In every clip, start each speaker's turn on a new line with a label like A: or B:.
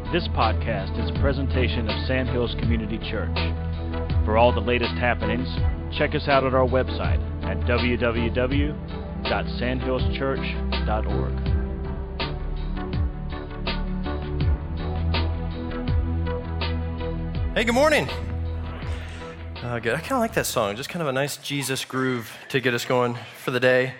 A: This podcast is a presentation of Sandhills Community Church. For all the latest happenings, check us out at our website at www.sandhillschurch.org.
B: Hey, good morning. Good. I kind of like that song. Just kind of a nice Jesus groove to get us going for the day.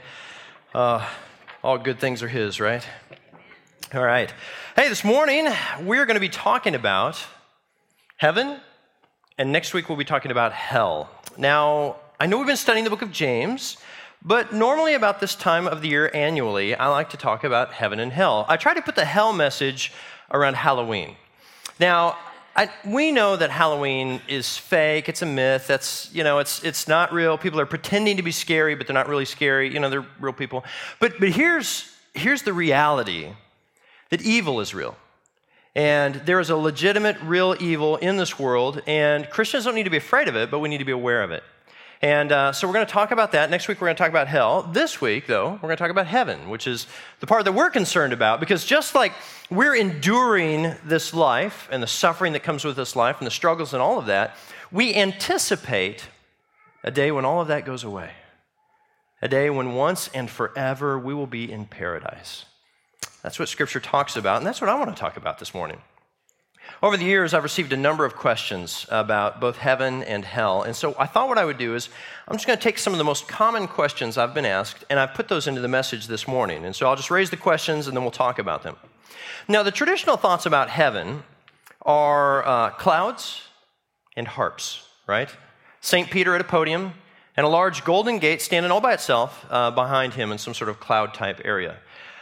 B: All good things are His, right? All right. Hey, this morning we're going to be talking about heaven, and next week we'll be talking about hell. Now, I know we've been studying the book of James, but normally about this time of the year annually, I like to talk about heaven and hell. I try to put the hell message around Halloween. Now, we know that Halloween is fake. It's a myth. It's not real. People are pretending to be scary, but they're not really scary. They're real people. But here's the reality, that evil is real. And there is a legitimate, real evil in this world, and Christians don't need to be afraid of it, but we need to be aware of it. And so we're going to talk about that. Next week, we're going to talk about hell. This week, though, we're going to talk about heaven, which is the part that we're concerned about, because just like we're enduring this life and the suffering that comes with this life and the struggles and all of that, we anticipate a day when all of that goes away, a day when once and forever we will be in paradise. That's what Scripture talks about, and that's what I want to talk about this morning. Over the years, I've received a number of questions about both heaven and hell, and so I thought what I would do is I'm just going to take some of the most common questions I've been asked, and I've put those into the message this morning. And so I'll just raise the questions, and then we'll talk about them. Now, the traditional thoughts about heaven are clouds and harps, right? St. Peter at a podium, and a large golden gate standing all by itself behind him in some sort of cloud-type area.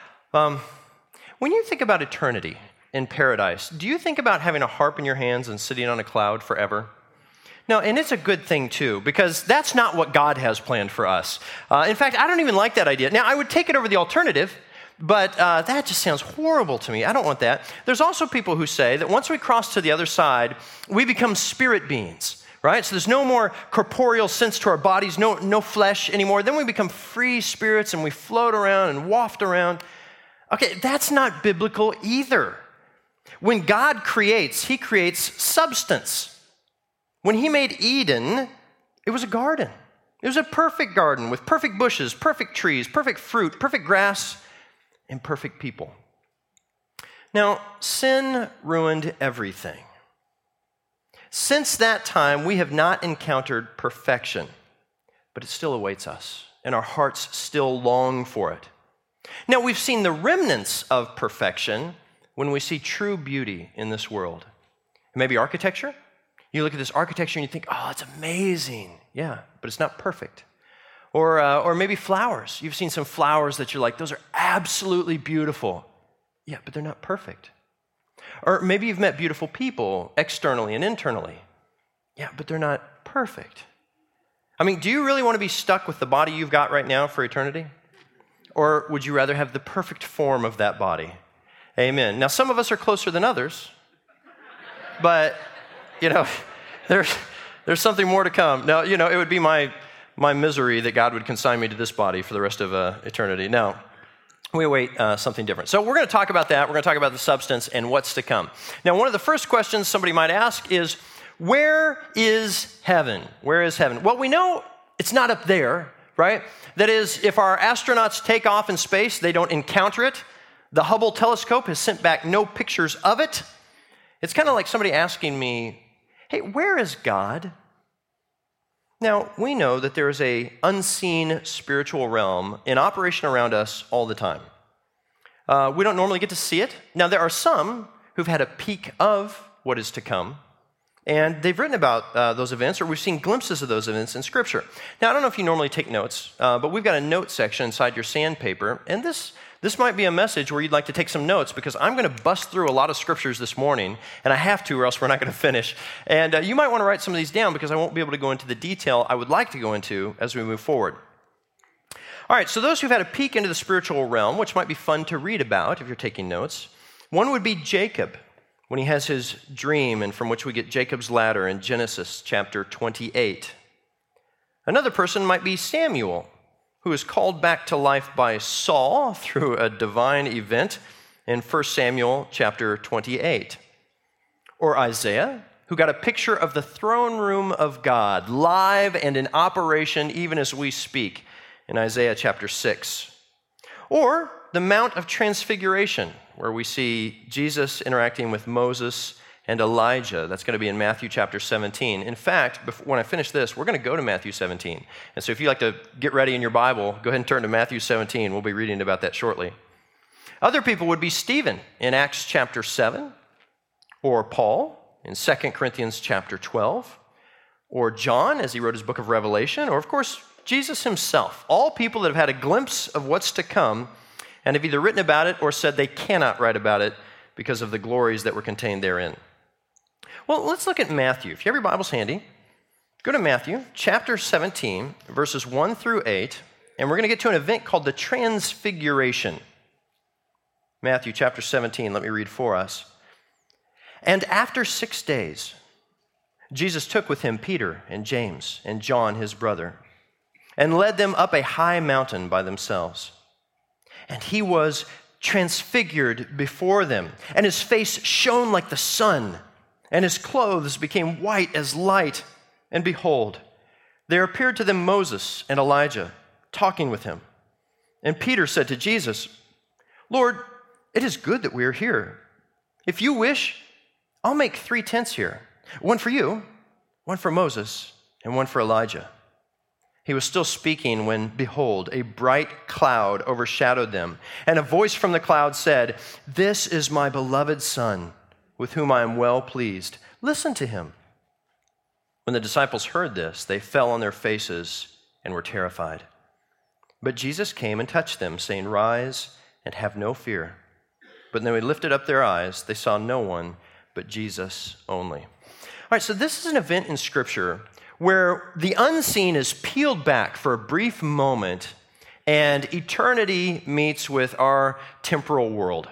B: When you think about eternity in paradise, do you think about having a harp in your hands and sitting on a cloud forever? No, and it's a good thing too, because that's not what God has planned for us. In fact, I don't even like that idea. Now, I would take it over the alternative, but that just sounds horrible to me. I don't want that. There's also people who say that once we cross to the other side, we become spirit beings, right? So there's no more corporeal sense to our bodies, no flesh anymore. Then we become free spirits and we float around and waft around. Okay, that's not biblical either. When God creates, He creates substance. When He made Eden, it was a garden. It was a perfect garden with perfect bushes, perfect trees, perfect fruit, perfect grass, and perfect people. Now, sin ruined everything. Since that time, we have not encountered perfection, but it still awaits us, and our hearts still long for it. Now, we've seen the remnants of perfection when we see true beauty in this world. Maybe architecture. You look at this architecture and you think, oh, it's amazing. Yeah, but it's not perfect. Or maybe flowers. You've seen some flowers that you're like, those are absolutely beautiful. Yeah, but they're not perfect. Or maybe you've met beautiful people externally and internally. Yeah, but they're not perfect. I mean, do you really want to be stuck with the body you've got right now for eternity? Or would you rather have the perfect form of that body? Amen. Now, some of us are closer than others, but, there's something more to come. Now, it would be my misery that God would consign me to this body for the rest of eternity. Now, we await something different. So we're going to talk about that. We're going to talk about the substance and what's to come. Now, one of the first questions somebody might ask is, where is heaven? Where is heaven? Well, we know it's not up there, right? That is, if our astronauts take off in space, they don't encounter it. The Hubble telescope has sent back no pictures of it. It's kind of like somebody asking me, hey, where is God? Now, we know that there is an unseen spiritual realm in operation around us all the time. We don't normally get to see it. Now, there are some who've had a peek of what is to come, and they've written about those events, or we've seen glimpses of those events in Scripture. Now, I don't know if you normally take notes, but we've got a note section inside your sandpaper, and this might be a message where you'd like to take some notes, because I'm going to bust through a lot of scriptures this morning, and I have to, or else we're not going to finish. And you might want to write some of these down, because I won't be able to go into the detail I would like to go into as we move forward. All right, so those who've had a peek into the spiritual realm, which might be fun to read about if you're taking notes, one would be Jacob, when he has his dream, and from which we get Jacob's ladder in Genesis chapter 28. Another person might be Samuel, who is called back to life by Saul through a divine event in 1 Samuel chapter 28. Or Isaiah, who got a picture of the throne room of God, live and in operation even as we speak in Isaiah chapter 6. Or the Mount of Transfiguration, where we see Jesus interacting with Moses and Elijah. That's going to be in Matthew chapter 17. In fact, when I finish this, we're going to go to Matthew 17. And so if you like to get ready in your Bible, go ahead and turn to Matthew 17. We'll be reading about that shortly. Other people would be Stephen in Acts chapter 7, or Paul in 2 Corinthians chapter 12, or John as he wrote his book of Revelation, or of course, Jesus himself. All people that have had a glimpse of what's to come and have either written about it or said they cannot write about it because of the glories that were contained therein. Well, let's look at Matthew. If you have your Bibles handy, go to Matthew chapter 17, verses 1 through 8, and we're going to get to an event called the Transfiguration. Matthew chapter 17, let me read for us. And after 6 days, Jesus took with him Peter and James and John his brother, and led them up a high mountain by themselves. And he was transfigured before them, and his face shone like the sun, and his clothes became white as light. And behold, there appeared to them Moses and Elijah talking with him. And Peter said to Jesus, Lord, it is good that we are here. If you wish, I'll make 3 tents here, one for you, one for Moses, and one for Elijah. He was still speaking when, behold, a bright cloud overshadowed them, and a voice from the cloud said, This is my beloved Son, with whom I am well pleased. Listen to him. When the disciples heard this, they fell on their faces and were terrified. But Jesus came and touched them, saying, Rise and have no fear. But when they lifted up their eyes, they saw no one but Jesus only. All right, so this is an event in Scripture where the unseen is peeled back for a brief moment and eternity meets with our temporal world.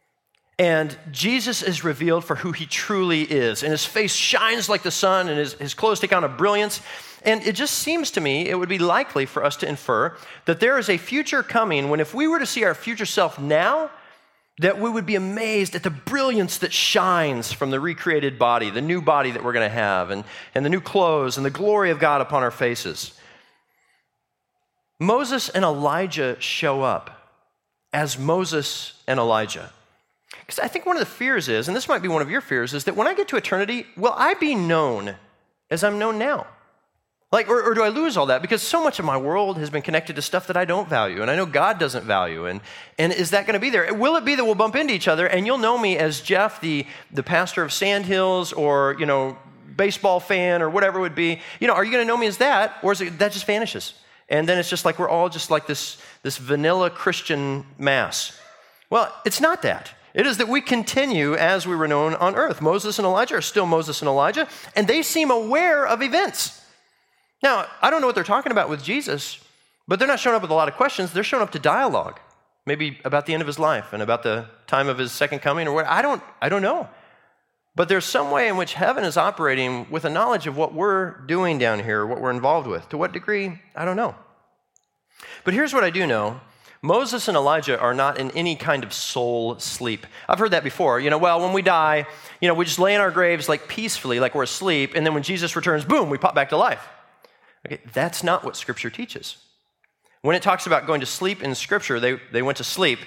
B: And Jesus is revealed for who he truly is. And his face shines like the sun, and his clothes take on a brilliance. And it just seems to me it would be likely for us to infer that there is a future coming when if we were to see our future self now, that we would be amazed at the brilliance that shines from the recreated body, the new body that we're going to have, and the new clothes, and the glory of God upon our faces. Moses and Elijah show up as Moses and Elijah. Because I think one of the fears is, and this might be one of your fears, is that when I get to eternity, will I be known as I'm known now? Or do I lose all that? Because so much of my world has been connected to stuff that I don't value, and I know God doesn't value. And is that going to be there? Will it be that we'll bump into each other, and you'll know me as Jeff, the pastor of Sandhills, or, baseball fan, or whatever it would be? Are you going to know me as that, or is it that just vanishes? And then it's just like we're all just like this vanilla Christian mass. Well, it's not that. It is that we continue as we were known on earth. Moses and Elijah are still Moses and Elijah, and they seem aware of events. Now, I don't know what they're talking about with Jesus, but they're not showing up with a lot of questions. They're showing up to dialogue, maybe about the end of his life and about the time of his second coming or what. I don't know. But there's some way in which heaven is operating with a knowledge of what we're doing down here, what we're involved with. To what degree, I don't know. But here's what I do know. Moses and Elijah are not in any kind of soul sleep. I've heard that before. When we die, we just lay in our graves like peacefully, like we're asleep, and then when Jesus returns, boom, we pop back to life. Okay, that's not what Scripture teaches. When it talks about going to sleep in Scripture, they went to sleep.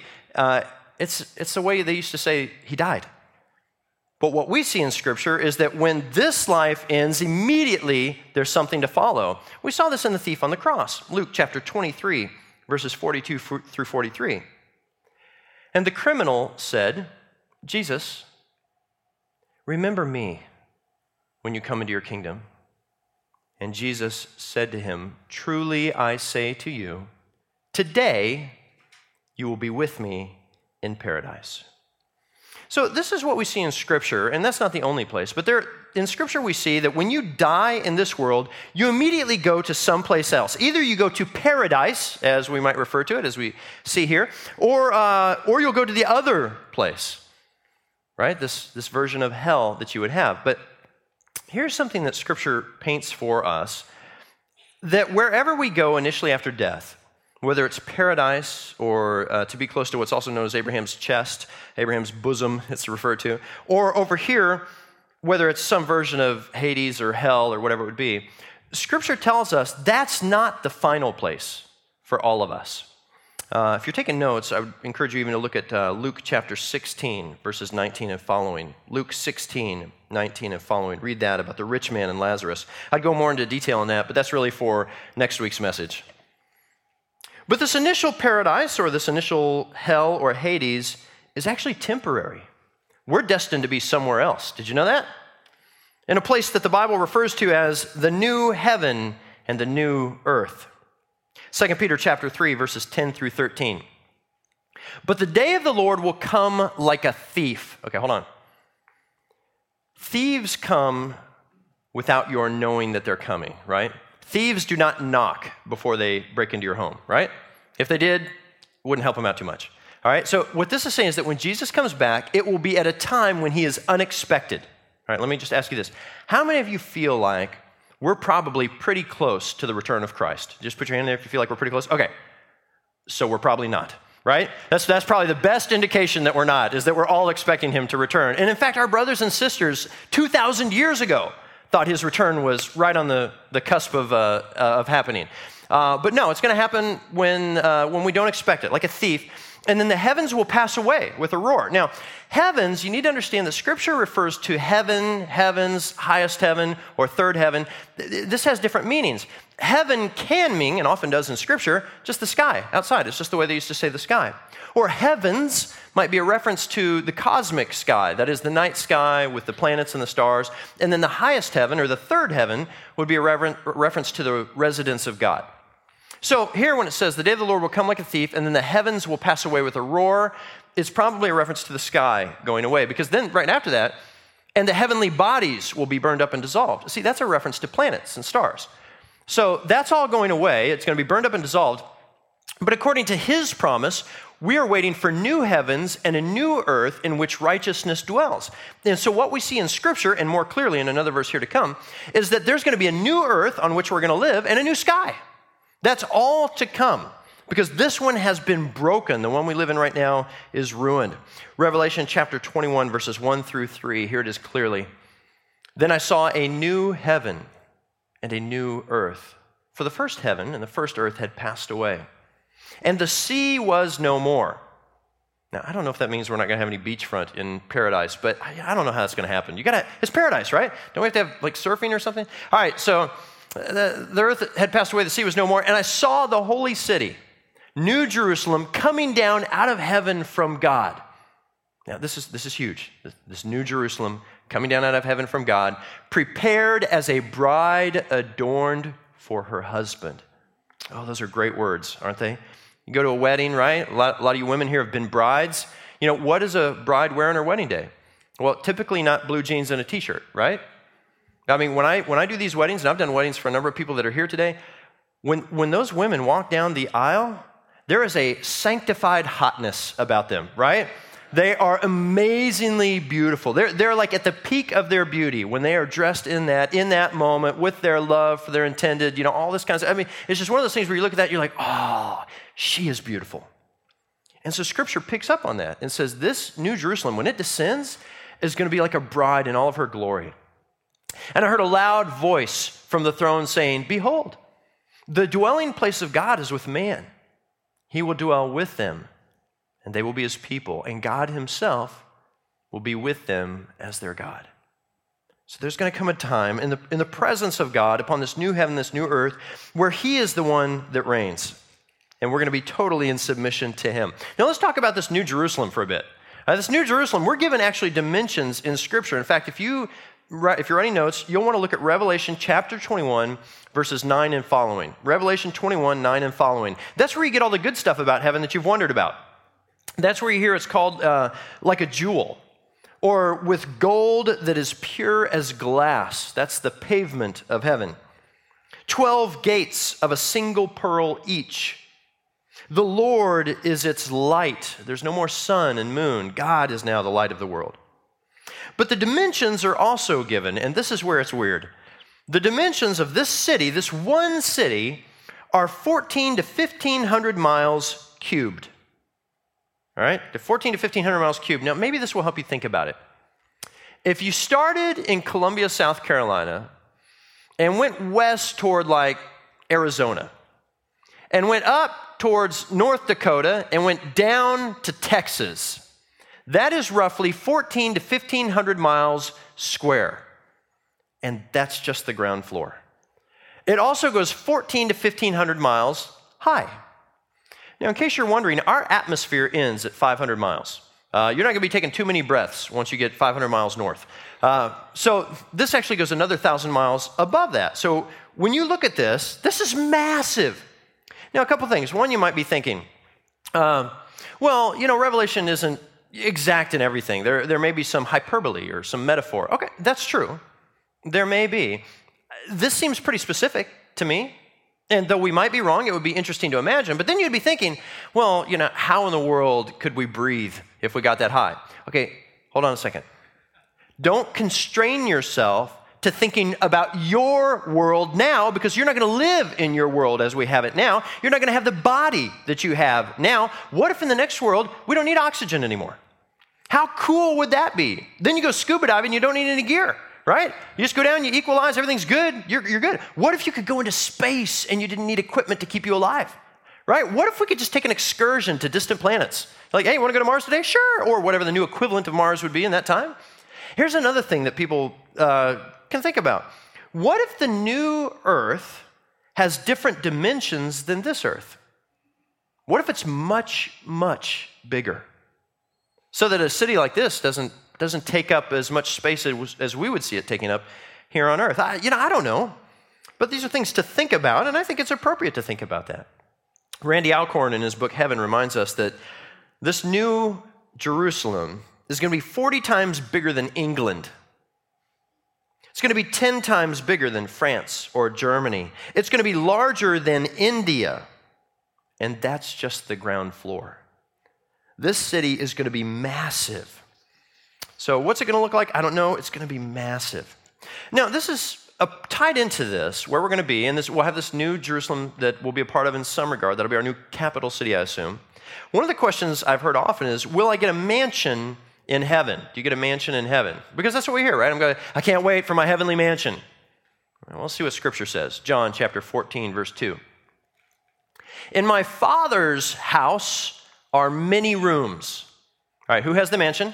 B: It's the way they used to say he died. But what we see in Scripture is that when this life ends, immediately there's something to follow. We saw this in the thief on the cross, Luke chapter 23, verses 42 through 43. And the criminal said, Jesus, remember me when you come into your kingdom. And Jesus said to him, truly I say to you, today you will be with me in paradise. So this is what we see in Scripture, and that's not the only place, but in Scripture we see that when you die in this world, you immediately go to someplace else. Either you go to paradise, as we might refer to it, as we see here, or you'll go to the other place, right? This version of hell that you would have. But here's something that Scripture paints for us, that wherever we go initially after death, whether it's paradise or to be close to what's also known as Abraham's chest, Abraham's bosom, it's referred to, or over here whether it's some version of Hades or hell or whatever it would be, Scripture tells us that's not the final place for all of us. If you're taking notes, I would encourage you even to look at Luke chapter 16, verses 19 and following. Luke 16, 19 and following. Read that about the rich man and Lazarus. I'd go more into detail on that, but that's really for next week's message. But this initial paradise, or this initial hell or Hades, is actually temporary. We're destined to be somewhere else. Did you know that? In a place that the Bible refers to as the new heaven and the new earth. 2 Peter chapter 3, verses 10 through 13. But the day of the Lord will come like a thief. Okay, hold on. Thieves come without your knowing that they're coming, right? Thieves do not knock before they break into your home, right? If they did, it wouldn't help them out too much. All right, so what this is saying is that when Jesus comes back, it will be at a time when he is unexpected. All right, let me just ask you this. How many of you feel like we're probably pretty close to the return of Christ? Just put your hand there if you feel like we're pretty close. Okay, so we're probably not, right? That's probably the best indication that we're not, is that we're all expecting him to return. And in fact, our brothers and sisters 2,000 years ago thought his return was right on the cusp of happening. But no, it's going to happen when we don't expect it, like a thief. And then the heavens will pass away with a roar. Now, heavens, you need to understand that Scripture refers to heaven, heavens, highest heaven, or third heaven. This has different meanings. Heaven can mean, and often does in Scripture, just the sky outside. It's just the way they used to say the sky. Or heavens might be a reference to the cosmic sky, that is the night sky with the planets and the stars. And then the highest heaven, or the third heaven, would be a reference to the residence of God. So here when it says, the day of the Lord will come like a thief, and then the heavens will pass away with a roar, it's probably a reference to the sky going away. Because then right after that, and the heavenly bodies will be burned up and dissolved. See, that's a reference to planets and stars. So that's all going away. It's going to be burned up and dissolved. But according to his promise, we are waiting for new heavens and a new earth in which righteousness dwells. And so what we see in Scripture, and more clearly in another verse here to come, is that there's going to be a new earth on which we're going to live and a new sky. That's all to come, because this one has been broken. The one we live in right now is ruined. Revelation chapter 21, verses 1 through 3, here it is clearly. Then I saw a new heaven and a new earth. For the first heaven and the first earth had passed away, and the sea was no more. Now, I don't know if that means we're not going to have any beachfront in paradise, but I don't know how that's going to happen. It's paradise, right? Don't we have to have like surfing or something? All right, so the earth had passed away, the sea was no more, and I saw the holy city, New Jerusalem, coming down out of heaven from God. Now, this is huge. This New Jerusalem coming down out of heaven from God, prepared as a bride adorned for her husband. Oh, those are great words, aren't they? You go to a wedding, right? A lot of you women here have been brides. You know, what does a bride wear on her wedding day? Well, typically not blue jeans and a t-shirt, right? I mean, when I do these weddings, and I've done weddings for a number of people that are here today, when those women walk down the aisle, there is a sanctified hotness about them, right? They are amazingly beautiful. They're like at the peak of their beauty when they are dressed in that moment with their love for their intended, you know, all this kind of stuff. I mean, it's just one of those things where you look at that, you're like, oh, she is beautiful. And so Scripture picks up on that and says this New Jerusalem, when it descends, is going to be like a bride in all of her glory. And I heard a loud voice from the throne saying, behold, the dwelling place of God is with man. He will dwell with them, and they will be his people, and God himself will be with them as their God. So there's going to come a time in the presence of God upon this new heaven, this new earth, where he is the one that reigns, and we're going to be totally in submission to him. Now let's talk about this New Jerusalem for a bit. This New Jerusalem, we're given actually dimensions in Scripture. In fact, if you're writing notes, you'll want to look at Revelation chapter 21, verses 9 and following. Revelation 21, 9 and following. That's where you get all the good stuff about heaven that you've wondered about. That's where you hear it's called like a jewel, or with gold that is pure as glass. That's the pavement of heaven. 12 gates of a single pearl each. The Lord is its light. There's no more sun and moon. God is now the light of the world. But the dimensions are also given, and this is where it's weird. The dimensions of this city, this one city, are 1,400 to 1,500 miles cubed. All right? 1,400 to 1,500 miles cubed. Now, maybe this will help you think about it. If you started in Columbia, South Carolina, and went west toward like Arizona, and went up towards North Dakota, and went down to Texas, that is roughly 1,400 to 1,500 miles square. And that's just the ground floor. It also goes 1,400 to 1,500 miles high. Now, in case you're wondering, our atmosphere ends at 500 miles. You're not going to be taking too many breaths once you get 500 miles north. So this actually goes another 1,000 miles above that. So when you look at this, this is massive. Now, a couple things. One, you might be thinking, Revelation isn't exact in everything. There may be some hyperbole or some metaphor. Okay, that's true. There may be. This seems pretty specific to me. And though we might be wrong, it would be interesting to imagine. But then you'd be thinking, how in the world could we breathe if we got that high? Okay, hold on a second. Don't constrain yourself to thinking about your world now, because you're not going to live in your world as we have it now. You're not going to have the body that you have now. What if in the next world we don't need oxygen anymore? How cool would that be? Then you go scuba diving, you don't need any gear, right? You just go down, you equalize, everything's good, you're good. What if you could go into space and you didn't need equipment to keep you alive, right? What if we could just take an excursion to distant planets? Like, hey, you want to go to Mars today? Sure. Or whatever the new equivalent of Mars would be in that time. Here's another thing that people can think about. What if the new Earth has different dimensions than this Earth? What if it's much, much bigger? So that a city like this doesn't take up as much space as we would see it taking up here on Earth. I don't know. But these are things to think about, and I think it's appropriate to think about that. Randy Alcorn, in his book Heaven, reminds us that this new Jerusalem is going to be 40 times bigger than England. It's going to be 10 times bigger than France or Germany. It's going to be larger than India. And that's just the ground floor. This city is going to be massive. So what's it going to look like? I don't know. It's going to be massive. Now, this is tied into this, where we're going to be, and we'll have this new Jerusalem that we'll be a part of in some regard. That'll be our new capital city, I assume. One of the questions I've heard often is, will I get a mansion in heaven? Do you get a mansion in heaven? Because that's what we hear, right? I can't wait for my heavenly mansion. Well, let's see what Scripture says. John chapter 14, verse 2. In my Father's house are many rooms. All right, who has the mansion?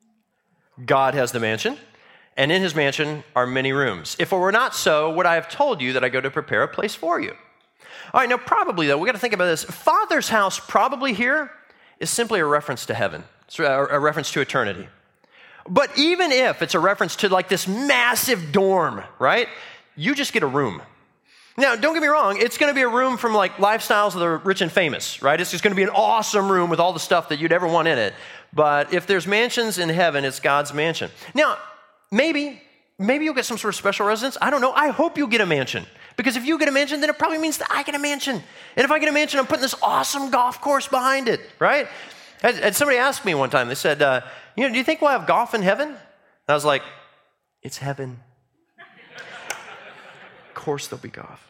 B: God has the mansion. And in his mansion are many rooms. If it were not so, would I have told you that I go to prepare a place for you? All right, now probably, though, we got to think about this. Father's house probably here is simply a reference to heaven. It's a reference to eternity. But even if it's a reference to like this massive dorm, right? You just get a room. Now, don't get me wrong. It's going to be a room from like Lifestyles of the Rich and Famous, right? It's just going to be an awesome room with all the stuff that you'd ever want in it. But if there's mansions in heaven, it's God's mansion. Now, maybe you'll get some sort of special residence. I don't know. I hope you'll get a mansion. Because if you get a mansion, then it probably means that I get a mansion. And if I get a mansion, I'm putting this awesome golf course behind it, right? And somebody asked me one time, they said, do you think we'll have golf in heaven? And I was like, it's heaven. Of course there'll be golf.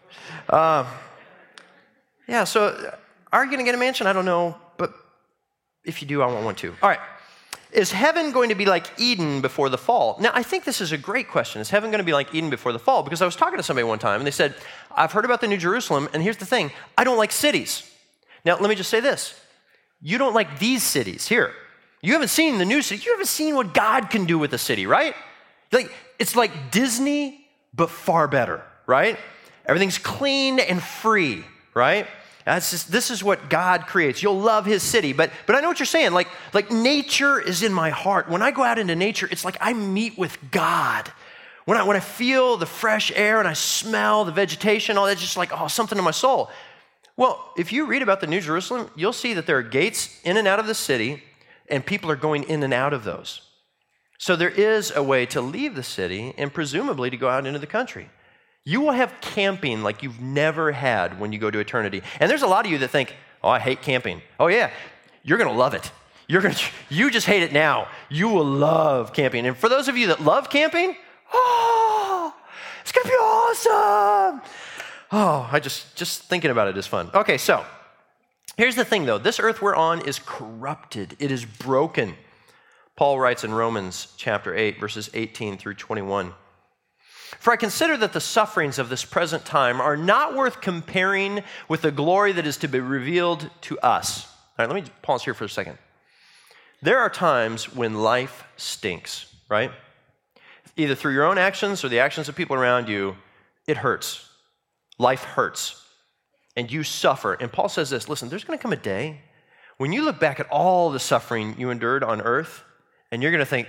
B: So are you going to get a mansion? I don't know, but if you do, I want one too. All right. Is heaven going to be like Eden before the fall? Now, I think this is a great question. Is heaven going to be like Eden before the fall? Because I was talking to somebody one time, and they said, I've heard about the New Jerusalem, and here's the thing. I don't like cities. Now, let me just say this. You don't like these cities here. You haven't seen the new city. You haven't seen what God can do with a city, right? It's like Disney, but far better, right? Everything's clean and free, right? This is what God creates. You'll love his city. But I know what you're saying. Like nature is in my heart. When I go out into nature, it's like I meet with God. When I feel the fresh air and I smell the vegetation, all that's just like, something in my soul. Well, if you read about the New Jerusalem, you'll see that there are gates in and out of the city, and people are going in and out of those. So there is a way to leave the city and presumably to go out into the country. You will have camping like you've never had when you go to eternity. And there's a lot of you that think, I hate camping. Oh yeah, you're going to love it. You just hate it now. You will love camping. And for those of you that love camping, it's going to be awesome. Just thinking about it is fun. Okay, so here's the thing though. This earth we're on is corrupted. It is broken. Paul writes in Romans chapter 8, verses 18 through 21. For I consider that the sufferings of this present time are not worth comparing with the glory that is to be revealed to us. All right, let me pause here for a second. There are times when life stinks, right? Either through your own actions or the actions of people around you, it hurts. Life hurts. And you suffer. And Paul says this, listen, there's going to come a day when you look back at all the suffering you endured on earth, and you're going to think,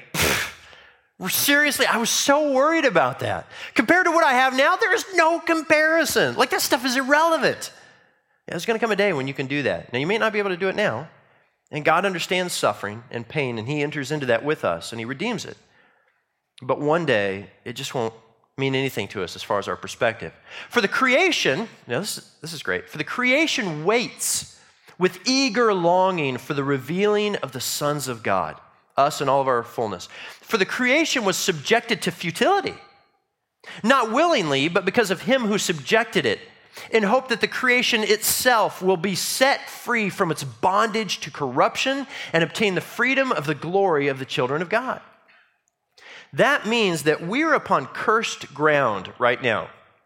B: seriously, I was so worried about that. Compared to what I have now, there is no comparison. Like, that stuff is irrelevant. Yeah, there's going to come a day when you can do that. Now, you may not be able to do it now, and God understands suffering and pain, and he enters into that with us, and he redeems it. But one day, it just won't mean anything to us as far as our perspective. For the creation, now this is great, for the creation waits with eager longing for the revealing of the sons of God, us and all of our fullness. For the creation was subjected to futility, not willingly, but because of him who subjected it, in hope that the creation itself will be set free from its bondage to corruption and obtain the freedom of the glory of the children of God. That means that we're upon cursed ground right now.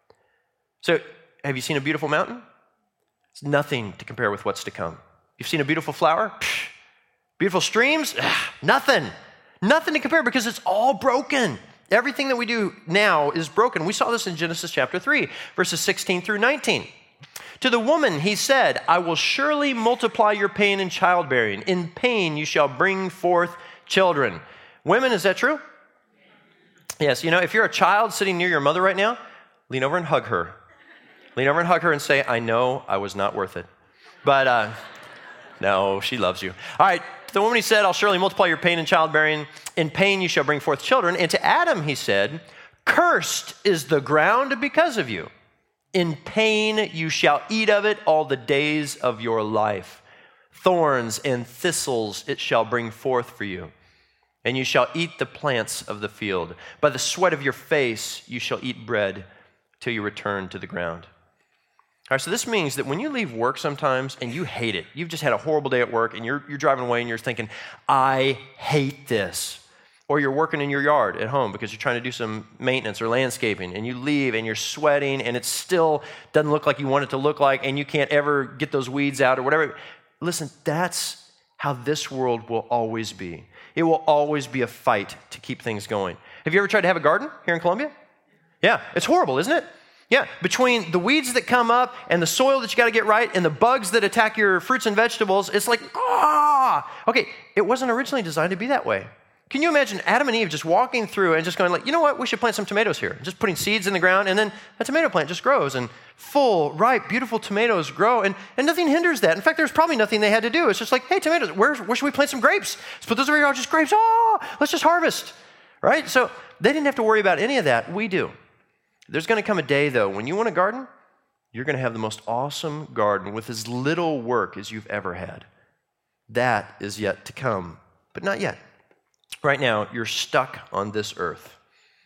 B: So, have you seen a beautiful mountain? It's nothing to compare with what's to come. You've seen a beautiful flower? Psh. Beautiful streams? Nothing. Nothing to compare because it's all broken. Everything that we do now is broken. We saw this in Genesis chapter 3, verses 16 through 19. To the woman, he said, I will surely multiply your pain in childbearing. In pain you shall bring forth children. Women, is that true? Yes, if you're a child sitting near your mother right now, lean over and hug her. Lean over and hug her and say, I know I was not worth it. But no, she loves you. All right, the woman, he said, I'll surely multiply your pain in childbearing. In pain you shall bring forth children. And to Adam, he said, cursed is the ground because of you. In pain you shall eat of it all the days of your life. Thorns and thistles it shall bring forth for you. And you shall eat the plants of the field. By the sweat of your face you shall eat bread till you return to the ground. All right, so this means that when you leave work sometimes and you hate it, you've just had a horrible day at work and you're driving away and you're thinking, I hate this. Or you're working in your yard at home because you're trying to do some maintenance or landscaping and you leave and you're sweating and it still doesn't look like you want it to look like and you can't ever get those weeds out or whatever. Listen, that's how this world will always be. It will always be a fight to keep things going. Have you ever tried to have a garden here in Columbia? Yeah, it's horrible, isn't it? Yeah, between the weeds that come up and the soil that you got to get right and the bugs that attack your fruits and vegetables, it's like, Okay, it wasn't originally designed to be that way. Can you imagine Adam and Eve just walking through and just going like, you know what, we should plant some tomatoes here. Just putting seeds in the ground and then a tomato plant just grows and full, ripe, beautiful tomatoes grow and nothing hinders that. In fact, there's probably nothing they had to do. It's just like, hey, tomatoes, where should we plant some grapes? Let's put those over here, just grapes. Let's just harvest, right? So they didn't have to worry about any of that. We do. There's going to come a day, though, when you want a garden, you're going to have the most awesome garden with as little work as you've ever had. That is yet to come, but not yet. Right now, you're stuck on this earth.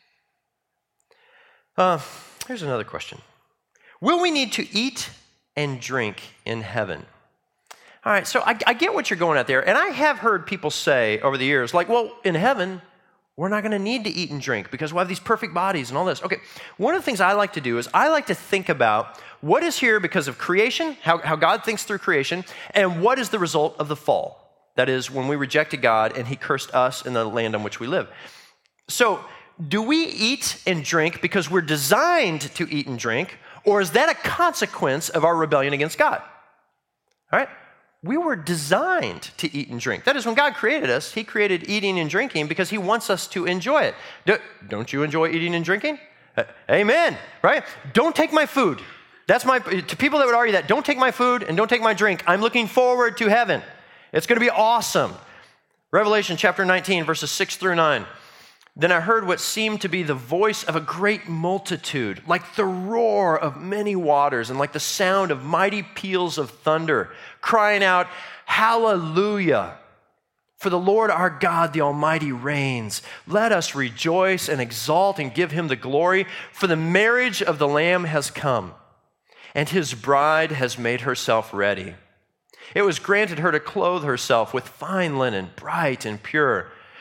B: Here's another question. Will we need to eat and drink in heaven? All right, so I get what you're going at there, and I have heard people say over the years, like, well, in heaven, we're not going to need to eat and drink because we'll have these perfect bodies and all this. Okay, one of the things I like to do is I like to think about what is here because of creation, how God thinks through creation, and what is the result of the fall. That is, when we rejected God and he cursed us in the land on which we live. So, do we eat and drink because we're designed to eat and drink, or is that a consequence of our rebellion against God? All right? We were designed to eat and drink. That is, when God created us, he created eating and drinking because he wants us to enjoy it. Don't you enjoy eating and drinking? Amen, right? Don't take my food. To people that would argue that, don't take my food and don't take my drink. I'm looking forward to heaven. It's going to be awesome. Revelation chapter 19, verses 6 through 9. Then I heard what seemed to be the voice of a great multitude, like the roar of many waters and like the sound of mighty peals of thunder, crying out, Hallelujah! For the Lord our God, the Almighty, reigns. Let us rejoice and exalt and give him the glory, for the marriage of the Lamb has come, and his bride has made herself ready. It was granted her to clothe herself with fine linen, bright and pure.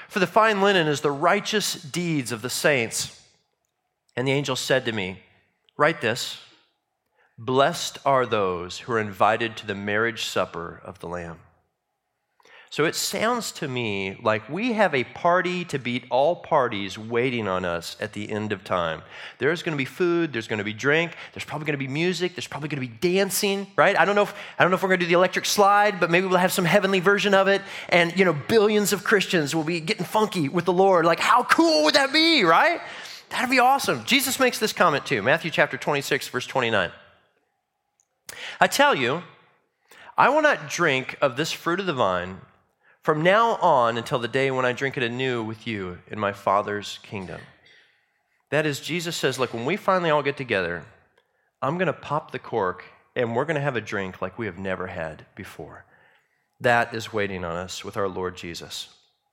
B: For the fine linen is the righteous deeds of the saints. And the angel said to me, write this, blessed are those who are invited to the marriage supper of the Lamb. So it sounds to me like we have a party to beat all parties waiting on us at the end of time. There's going to be food, there's going to be drink, there's probably going to be music, there's probably going to be dancing, right? I don't know if we're going to do the electric slide, but maybe we'll have some heavenly version of it, and billions of Christians will be getting funky with the Lord. Like, how cool would that be, right? That'd be awesome. Jesus makes this comment too, Matthew chapter 26, verse 29. I tell you, I will not drink of this fruit of the vine from now on until the day when I drink it anew with you in my Father's kingdom. That is, Jesus says, look, when we finally all get together, I'm going to pop the cork and we're going to have a drink like we have never had before. That is waiting on us with our Lord Jesus.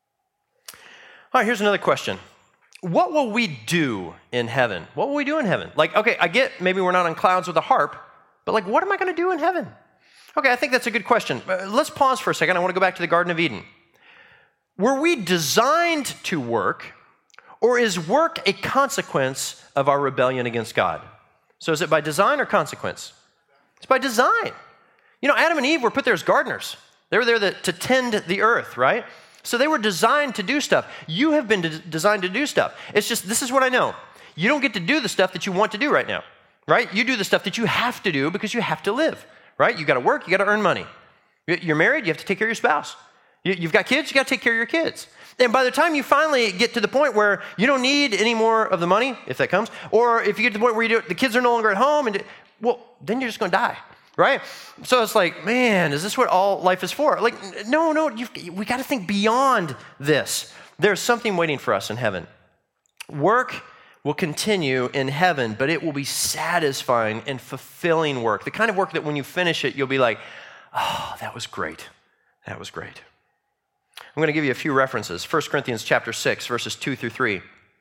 B: All right, here's another question. What will we do in heaven? What will we do in heaven? Like, okay, I get maybe we're not on clouds with a harp, but like, what am I going to do in heaven? Okay, I think that's a good question. Let's pause for a second. I want to go back to the Garden of Eden. Were we designed to work, or is work a consequence of our rebellion against God? So is it by design or consequence? It's by design. Adam and Eve were put there as gardeners. They were there to tend the earth, right? So they were designed to do stuff. You have been designed to do stuff. It's just, this is what I know. You don't get to do the stuff that you want to do right now, right? You do the stuff that you have to do because you have to live. Right? You got to work, you got to earn money. You're married, you have to take care of your spouse. You've got kids, you got to take care of your kids. And by the time you finally get to the point where you don't need any more of the money, if that comes, or if you get to the point where the kids are no longer at home, then you're just going to die, right? So it's like, man, is this what all life is for? Like, no, we got to think beyond this. There's something waiting for us in heaven. Work will continue in heaven, but it will be satisfying and fulfilling work. The kind of work that when you finish it, you'll be like, oh, that was great. That was great. I'm going to give you a few references. 1 Corinthians chapter 6, verses 2 through 3.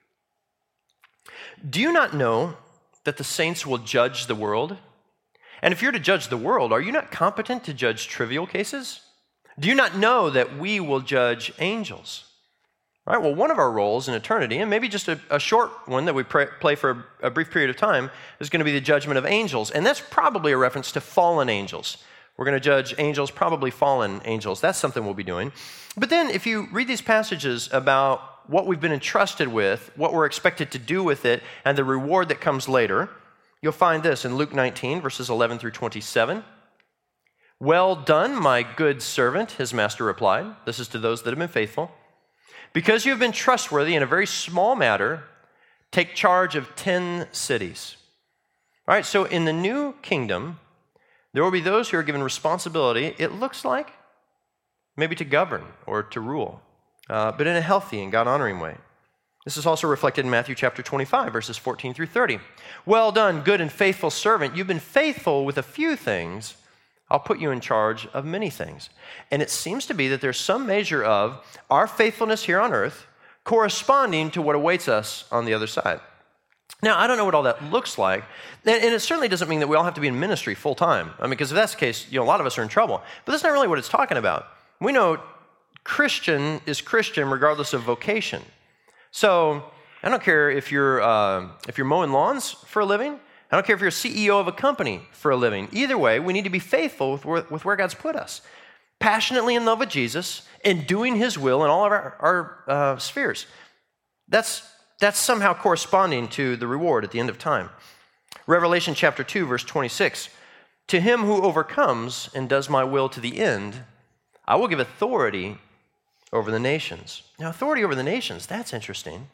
B: Do you not know that the saints will judge the world? And if you're to judge the world, are you not competent to judge trivial cases? Do you not know that we will judge angels? Right, well, one of our roles in eternity, and maybe just a short one that we play for a brief period of time, is going to be the judgment of angels. And that's probably a reference to fallen angels. We're going to judge angels, probably fallen angels. That's something we'll be doing. But then if you read these passages about what we've been entrusted with, what we're expected to do with it, and the reward that comes later, you'll find this in Luke 19, verses 11 through 27. Well done, my good servant, his master replied. This is to those that have been faithful. Because you have been trustworthy in a very small matter, take charge of 10 cities. All right, so in the new kingdom, there will be those who are given responsibility, it looks like, maybe to govern or to rule, but in a healthy and God-honoring way. This is also reflected in Matthew chapter 25, verses 14 through 30. Well done, good and faithful servant. You've been faithful with a few things. I'll put you in charge of many things. And it seems to be that there's some measure of our faithfulness here on earth corresponding to what awaits us on the other side. Now, I don't know what all that looks like, and it certainly doesn't mean that we all have to be in ministry full time. I mean, because if that's the case, a lot of us are in trouble. But that's not really what it's talking about. We know Christian is Christian regardless of vocation. So I don't care if you're mowing lawns for a living. I don't care if you're a CEO of a company for a living. Either way, we need to be faithful with where God's put us. Passionately in love with Jesus and doing his will in all of our spheres. That's somehow corresponding to the reward at the end of time. Revelation chapter 2, verse 26. To him who overcomes and does my will to the end, I will give authority over the nations. Now, authority over the nations, that's interesting.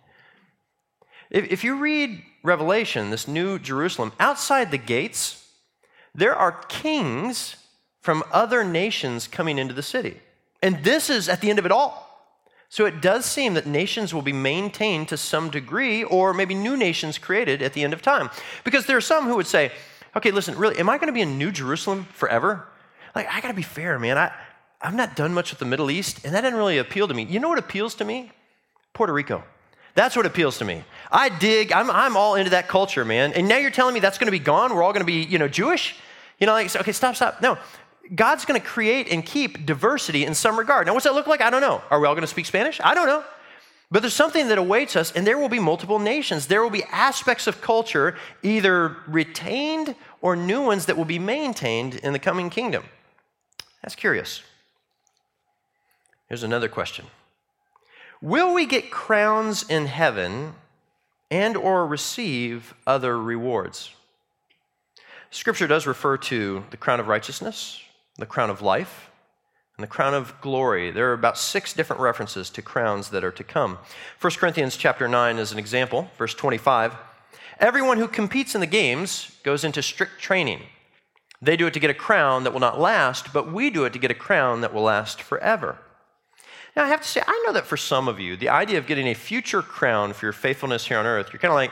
B: If you read Revelation, this new Jerusalem, outside the gates, there are kings from other nations coming into the city. And this is at the end of it all. So it does seem that nations will be maintained to some degree, or maybe new nations created at the end of time. Because there are some who would say, okay, listen, really, am I going to be in New Jerusalem forever? Like, I got to be fair, man. I've not done much with the Middle East, and that didn't really appeal to me. You know what appeals to me? Puerto Rico. That's what appeals to me. I'm all into that culture, man. And now you're telling me that's going to be gone? We're all going to be, Jewish? Okay, stop. No, God's going to create and keep diversity in some regard. Now, what's that look like? I don't know. Are we all going to speak Spanish? I don't know. But there's something that awaits us, and there will be multiple nations. There will be aspects of culture either retained or new ones that will be maintained in the coming kingdom. That's curious. Here's another question. Will we get crowns in heaven and or receive other rewards? Scripture does refer to the crown of righteousness, the crown of life, and the crown of glory. There are about 6 different references to crowns that are to come. 1 Corinthians chapter 9 is an example, verse 25. Everyone who competes in the games goes into strict training. They do it to get a crown that will not last, but we do it to get a crown that will last forever. Now, I have to say, I know that for some of you, the idea of getting a future crown for your faithfulness here on earth, you're kind of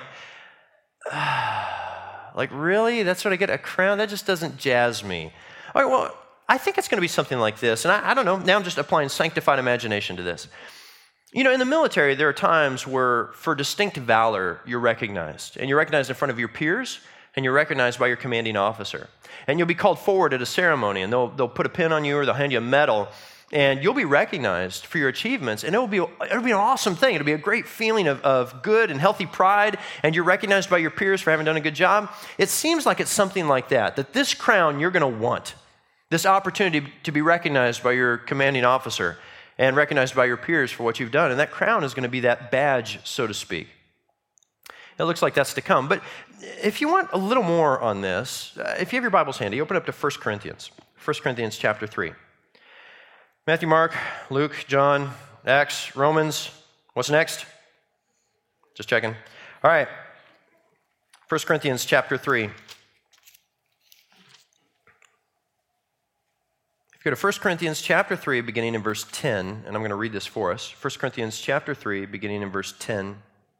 B: like, really? That's what I get, a crown? That just doesn't jazz me. All right, well, I think it's going to be something like this, and I don't know, now I'm just applying sanctified imagination to this. You know, in the military, there are times where for distinct valor, you're recognized, and you're recognized in front of your peers, and you're recognized by your commanding officer. And you'll be called forward at a ceremony, and they'll put a pin on you or they'll hand you a medal, and you'll be recognized for your achievements, and it'll be an awesome thing. It'll be a great feeling of good and healthy pride, and you're recognized by your peers for having done a good job. It seems like it's something like that this crown you're going to want, this opportunity to be recognized by your commanding officer and recognized by your peers for what you've done, and that crown is going to be that badge, so to speak. It looks like that's to come. But if you want a little more on this, if you have your Bibles handy, open up to 1 Corinthians chapter 3. Matthew, Mark, Luke, John, Acts, Romans. What's next? Just checking. All right. 1 Corinthians chapter 3. If you go to 1 Corinthians chapter 3, beginning in verse 10, and I'm going to read this for us. 1 Corinthians chapter 3, beginning in verse 10.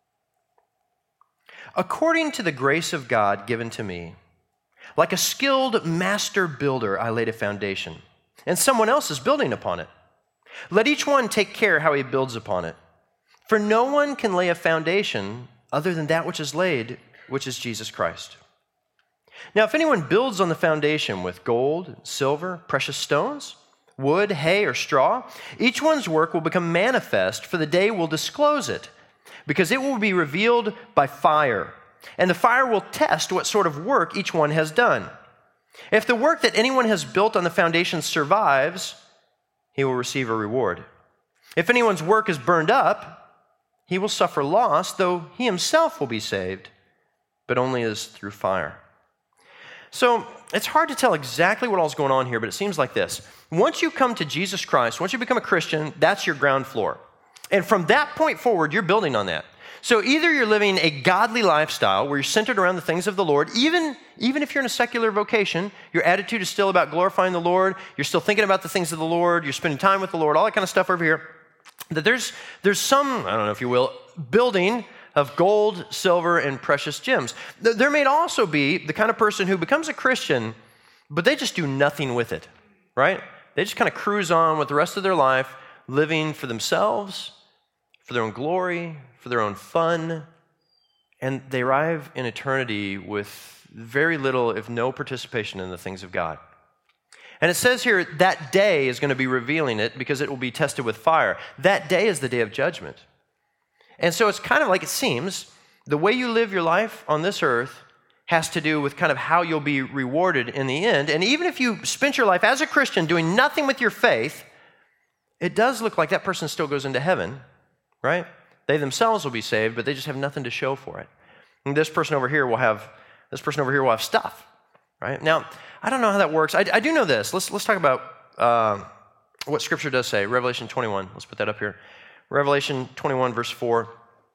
B: According to the grace of God given to me, like a skilled master builder, I laid a foundation, and someone else is building upon it. Let each one take care how he builds upon it. For no one can lay a foundation other than that which is laid, which is Jesus Christ. Now, if anyone builds on the foundation with gold, silver, precious stones, wood, hay, or straw, each one's work will become manifest, for the day will disclose it, because it will be revealed by fire, and the fire will test what sort of work each one has done. If the work that anyone has built on the foundation survives, he will receive a reward. If anyone's work is burned up, he will suffer loss, though he himself will be saved, but only as through fire. So it's hard to tell exactly what all's going on here, but it seems like this. Once you come to Jesus Christ, once you become a Christian, that's your ground floor. And from that point forward, you're building on that. So either you're living a godly lifestyle where you're centered around the things of the Lord, even if you're in a secular vocation, your attitude is still about glorifying the Lord, you're still thinking about the things of the Lord, you're spending time with the Lord, all that kind of stuff over here. That there's some, I don't know if you will, building of gold, silver, and precious gems. There may also be the kind of person who becomes a Christian, but they just do nothing with it, right? They just kind of cruise on with the rest of their life, living for themselves, for their own glory, for their own fun, and they arrive in eternity with very little, if no participation in the things of God. And it says here, that day is going to be revealing it because it will be tested with fire. That day is the day of judgment. And so it's kind of like it seems, the way you live your life on this earth has to do with kind of how you'll be rewarded in the end. And even if you spent your life as a Christian doing nothing with your faith, it does look like that person still goes into heaven, right? They themselves will be saved, but they just have nothing to show for it. And this person over here will have stuff, right? Now, I don't know how that works. I do know this. Let's talk about what Scripture does say. Revelation 21. Let's put that up here. Revelation 21, verse 4.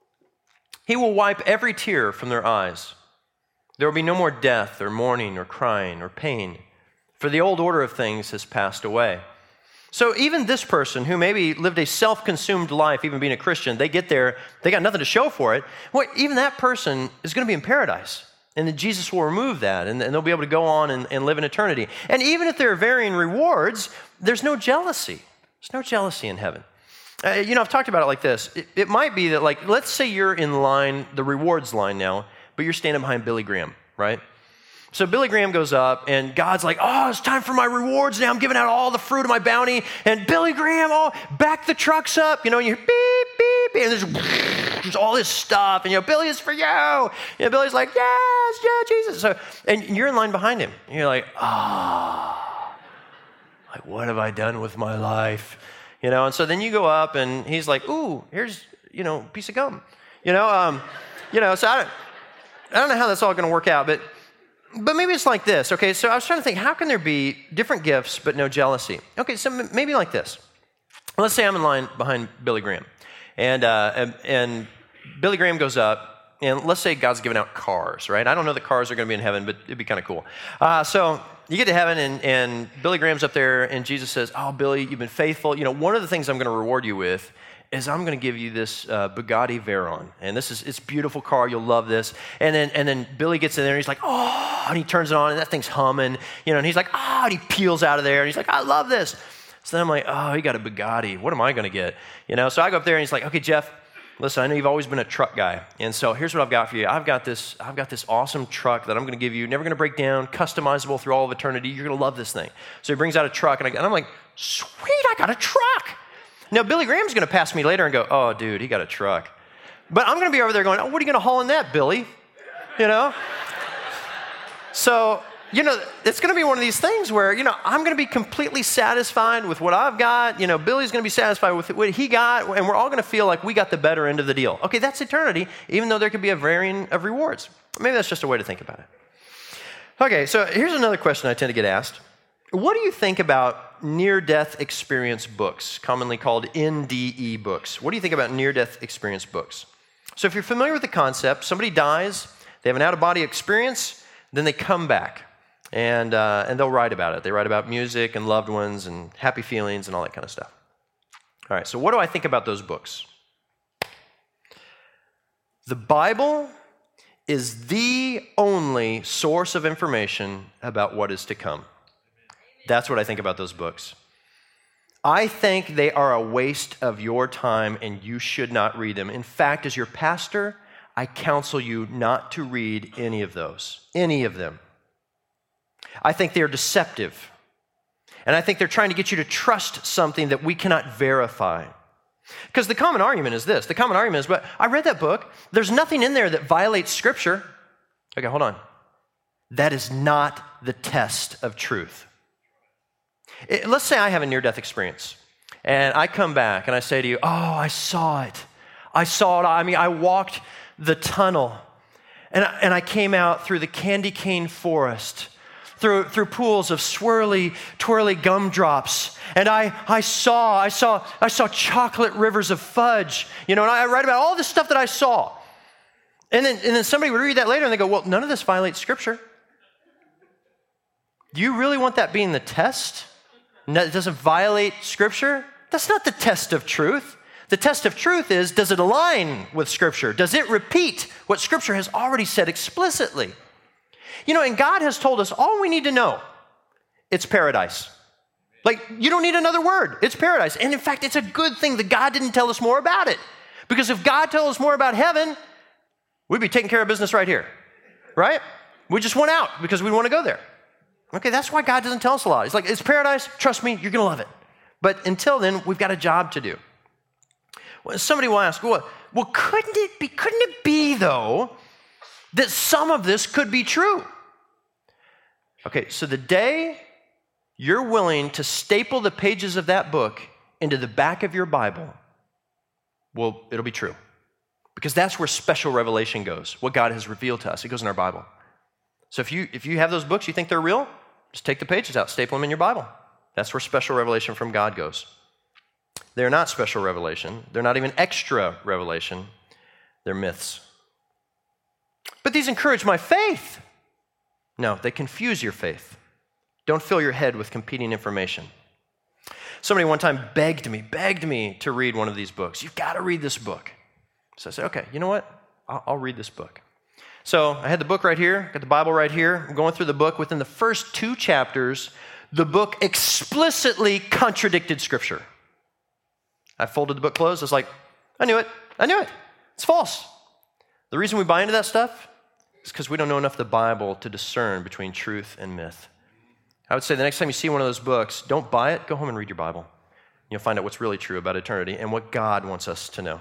B: He will wipe every tear from their eyes. There will be no more death or mourning or crying or pain, for the old order of things has passed away. So even this person who maybe lived a self-consumed life, even being a Christian, they get there, they got nothing to show for it. Well, even that person is going to be in paradise. And then Jesus will remove that, and they'll be able to go on and live in eternity. And even if there are varying rewards, there's no jealousy. There's no jealousy in heaven. I've talked about it like this. It might be that, like, let's say you're in line, the rewards line now, but you're standing behind Billy Graham, right? So Billy Graham goes up, and God's like, oh, it's time for my rewards now. I'm giving out all the fruit of my bounty. And Billy Graham, back the trucks up. And you hear beep, beep, And there's all this stuff, and Billy is for you. Billy's like, yes, yeah, Jesus. So, and you're in line behind him. And you're like, like, what have I done with my life? And so then you go up, and he's like, ooh, here's, a piece of gum. So I don't know how that's all going to work out, but maybe it's like this. Okay, so I was trying to think, how can there be different gifts but no jealousy? Okay, so maybe like this. Let's say I'm in line behind Billy Graham, and Billy Graham goes up, and let's say God's giving out cars, right? I don't know that cars are going to be in heaven, but it'd be kind of cool. So you get to heaven, and Billy Graham's up there, and Jesus says, oh, Billy, you've been faithful. One of the things I'm going to reward you with is I'm going to give you this Bugatti Veyron, and it's a beautiful car. You'll love this. And then Billy gets in there, and he's like, oh, and he turns it on, and that thing's humming, and he's like, oh, and he peels out of there, and he's like, I love this. So then I'm like, oh, he got a Bugatti. What am I going to get? So I go up there, and he's like, okay, Jeff, listen, I know you've always been a truck guy, and so here's what I've got for you. I've got this awesome truck that I'm going to give you, never going to break down, customizable through all of eternity. You're going to love this thing. So he brings out a truck, and I'm like, sweet, I got a truck. Now, Billy Graham's going to pass me later and go, oh, dude, he got a truck. But I'm going to be over there going, oh, what are you going to haul in that, Billy? So, it's going to be one of these things where, I'm going to be completely satisfied with what I've got. Billy's going to be satisfied with what he got, and we're all going to feel like we got the better end of the deal. Okay, that's eternity, even though there could be a varying of rewards. Maybe that's just a way to think about it. Okay, so here's another question I tend to get asked. What do you think about near-death experience books, commonly called NDE books? What do you think about near-death experience books? So if you're familiar with the concept, somebody dies, they have an out-of-body experience, then they come back, and they'll write about it. They write about music and loved ones and happy feelings and all that kind of stuff. All right, so what do I think about those books? The Bible is the only source of information about what is to come. That's what I think about those books. I think they are a waste of your time, and you should not read them. In fact, as your pastor, I counsel you not to read any of them. I think they're deceptive, and I think they're trying to get you to trust something that we cannot verify. Because the common argument is this. The common argument is, but I read that book. There's nothing in there that violates Scripture. Okay, hold on. That is not the test of truth. Let's say I have a near-death experience, and I come back, and I say to you, oh, I saw it. I mean, I walked the tunnel, and I came out through the candy cane forest, through pools of swirly, twirly gumdrops, and I saw chocolate rivers of fudge, and I write about all this stuff that I saw. And then somebody would read that later, and they go, well, none of this violates Scripture. Do you really want that being the test? It doesn't violate Scripture? That's not the test of truth. The test of truth is, does it align with Scripture? Does it repeat what Scripture has already said explicitly? And God has told us all we need to know. It's paradise. Like, you don't need another word. It's paradise. And in fact, it's a good thing that God didn't tell us more about it. Because if God told us more about heaven, we'd be taking care of business right here. Right? We just went out because we want to go there. Okay, that's why God doesn't tell us a lot. He's like, it's paradise. Trust me, you're going to love it. But until then, we've got a job to do. Well, somebody will ask, well, couldn't it be, though, that some of this could be true? Okay, so the day you're willing to staple the pages of that book into the back of your Bible, well, it'll be true. Because that's where special revelation goes, what God has revealed to us. It goes in our Bible. So if you have those books, you think they're real, just take the pages out, staple them in your Bible. That's where special revelation from God goes. They're not special revelation. They're not even extra revelation. They're myths. But these encourage my faith. No, they confuse your faith. Don't fill your head with competing information. Somebody one time begged me to read one of these books. You've got to read this book. So I said, okay, you know what? I'll read this book. So I had the book right here, got the Bible right here. I'm going through the book. Within the first 2 chapters, the book explicitly contradicted Scripture. I folded the book closed. I was like, I knew it. It's false. The reason we buy into that stuff is because we don't know enough of the Bible to discern between truth and myth. I would say the next time you see one of those books, don't buy it, go home and read your Bible. You'll find out what's really true about eternity and what God wants us to know.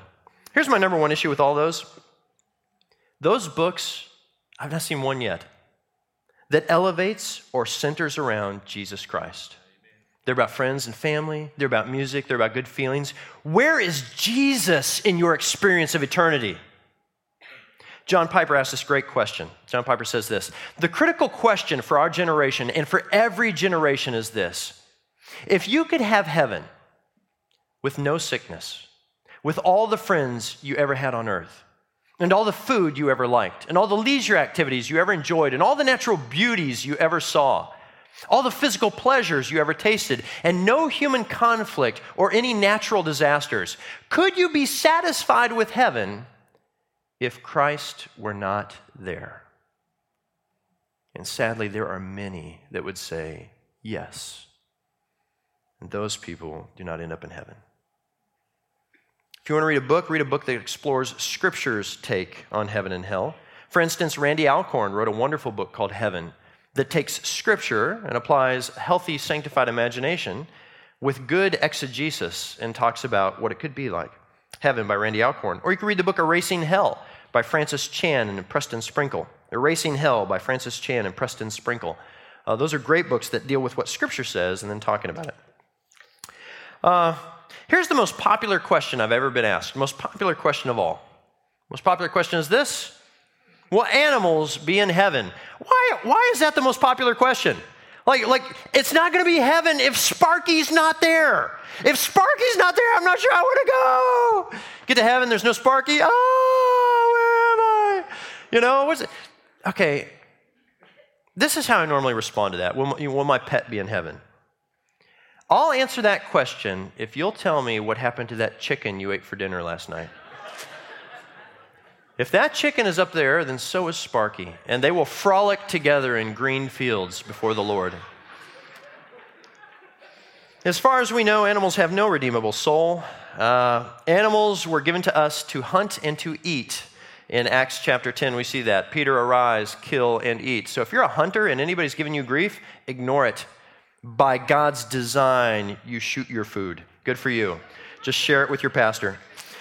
B: Here's my number one issue with all those. Those books, I've not seen one yet, that elevates or centers around Jesus Christ. They're about friends and family. They're about music. They're about good feelings. Where is Jesus in your experience of eternity? John Piper asked this great question. John Piper says this: the critical question for our generation and for every generation is this: if you could have heaven with no sickness, with all the friends you ever had on earth, and all the food you ever liked, and all the leisure activities you ever enjoyed, and all the natural beauties you ever saw, all the physical pleasures you ever tasted, and no human conflict or any natural disasters, could you be satisfied with heaven if Christ were not there? And sadly, there are many that would say yes. And those people do not end up in heaven. If you want to read a book that explores Scripture's take on heaven and hell. For instance, Randy Alcorn wrote a wonderful book called Heaven that takes Scripture and applies healthy, sanctified imagination with good exegesis and talks about what it could be like. Heaven by Randy Alcorn. Or you can read the book Erasing Hell by Francis Chan and Preston Sprinkle. Erasing Hell by Francis Chan and Preston Sprinkle. Those are great books that deal with what Scripture says and then talking about it. Here's the most popular question I've ever been asked. Most popular question of all. Most popular question is this: will animals be in heaven? Why is that the most popular question? Like it's not going to be heaven if Sparky's not there. If Sparky's not there, I'm not sure I want to go. Get to heaven, there's no Sparky. Oh, where am I? You know, what's it? Okay, this is how I normally respond to that. Will my pet be in heaven? I'll answer that question if you'll tell me what happened to that chicken you ate for dinner last night. If that chicken is up there, then so is Sparky, and they will frolic together in green fields before the Lord. As far as we know, animals have no redeemable soul. Animals were given to us to hunt and to eat. In Acts chapter 10, we see that. Peter, arise, kill, and eat. So if you're a hunter and anybody's giving you grief, ignore it. By God's design, you shoot your food. Good for you. Just share it with your pastor.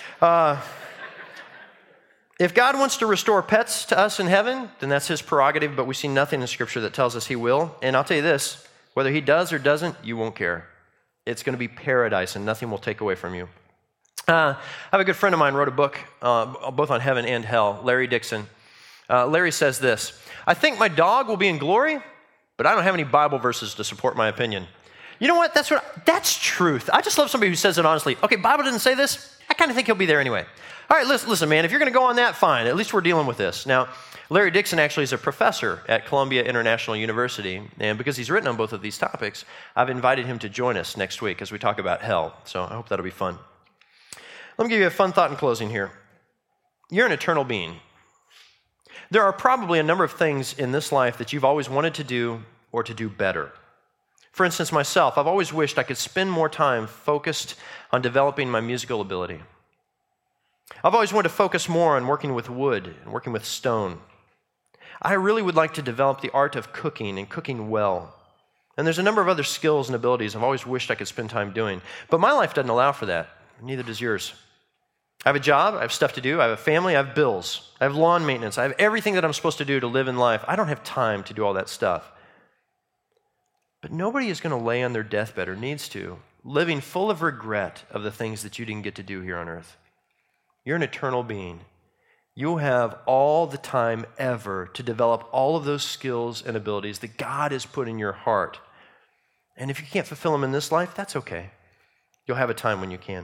B: If God wants to restore pets to us in heaven, then that's his prerogative, but we see nothing in Scripture that tells us he will. And I'll tell you this, whether he does or doesn't, you won't care. It's going to be paradise and nothing will take away from you. I have a good friend of mine wrote a book both on heaven and hell, Larry Dixon. Larry says this: I think my dog will be in glory, but I don't have any Bible verses to support my opinion. You know what? That's truth. I just love somebody who says it honestly. Okay, Bible didn't say this. I kind of think he'll be there anyway. All right, listen, man, if you're going to go on that, fine. At least we're dealing with this. Now, Larry Dixon actually is a professor at Columbia International University, and because he's written on both of these topics, I've invited him to join us next week as we talk about hell. So I hope that'll be fun. Let me give you a fun thought in closing here. You're an eternal being. There are probably a number of things in this life that you've always wanted to do or to do better. For instance, myself, I've always wished I could spend more time focused on developing my musical ability. I've always wanted to focus more on working with wood and working with stone. I really would like to develop the art of cooking and cooking well. And there's a number of other skills and abilities I've always wished I could spend time doing. But my life doesn't allow for that. Neither does yours. I have a job, I have stuff to do, I have a family, I have bills, I have lawn maintenance, I have everything that I'm supposed to do to live in life. I don't have time to do all that stuff. But nobody is going to lay on their deathbed, or needs to, living full of regret of the things that you didn't get to do here on earth. You're an eternal being. You'll have all the time ever to develop all of those skills and abilities that God has put in your heart. And if you can't fulfill them in this life, that's okay. You'll have a time when you can.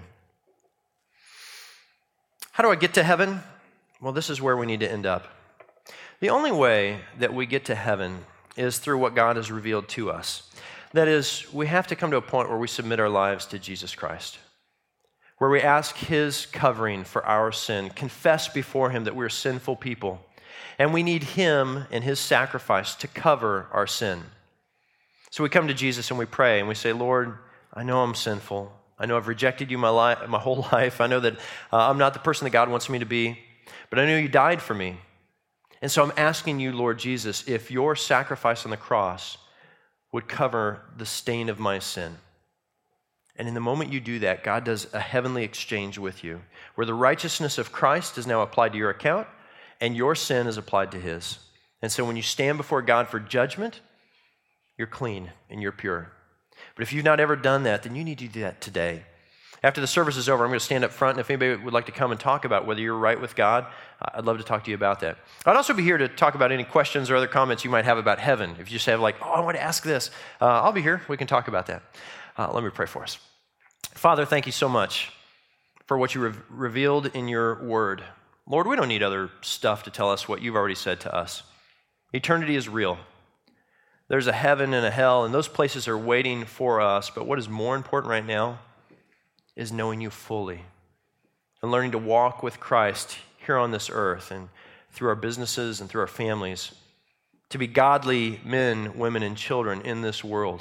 B: How do I get to heaven? Well, this is where we need to end up. The only way that we get to heaven is through what God has revealed to us. That is, we have to come to a point where we submit our lives to Jesus Christ, where we ask his covering for our sin, confess before him that we're sinful people, and we need him and his sacrifice to cover our sin. So we come to Jesus and we pray and we say, Lord, I know I'm sinful. I know I've rejected you my whole life. I know that I'm not the person that God wants me to be, but I know you died for me. And so I'm asking you, Lord Jesus, if your sacrifice on the cross would cover the stain of my sin. And in the moment you do that, God does a heavenly exchange with you, where the righteousness of Christ is now applied to your account, and your sin is applied to his. And so when you stand before God for judgment, you're clean and you're pure. But if you've not ever done that, then you need to do that today. After the service is over, I'm going to stand up front, and if anybody would like to come and talk about whether you're right with God, I'd love to talk to you about that. I'd also be here to talk about any questions or other comments you might have about heaven. If you just have like, I want to ask this, I'll be here. We can talk about that. Let me pray for us. Father, thank you so much for what you revealed in your word. Lord, we don't need other stuff to tell us what you've already said to us. Eternity is real. There's a heaven and a hell, and those places are waiting for us. But what is more important right now is knowing you fully and learning to walk with Christ here on this earth and through our businesses and through our families, to be godly men, women, and children in this world.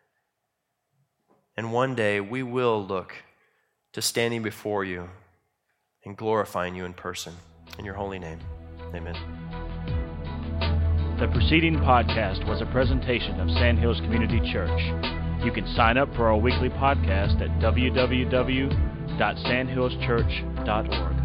B: And one day we will look to standing before you and glorifying you in person. In your holy name, amen.
A: The preceding podcast was a presentation of Sandhills Community Church. You can sign up for our weekly podcast at www.sandhillschurch.org.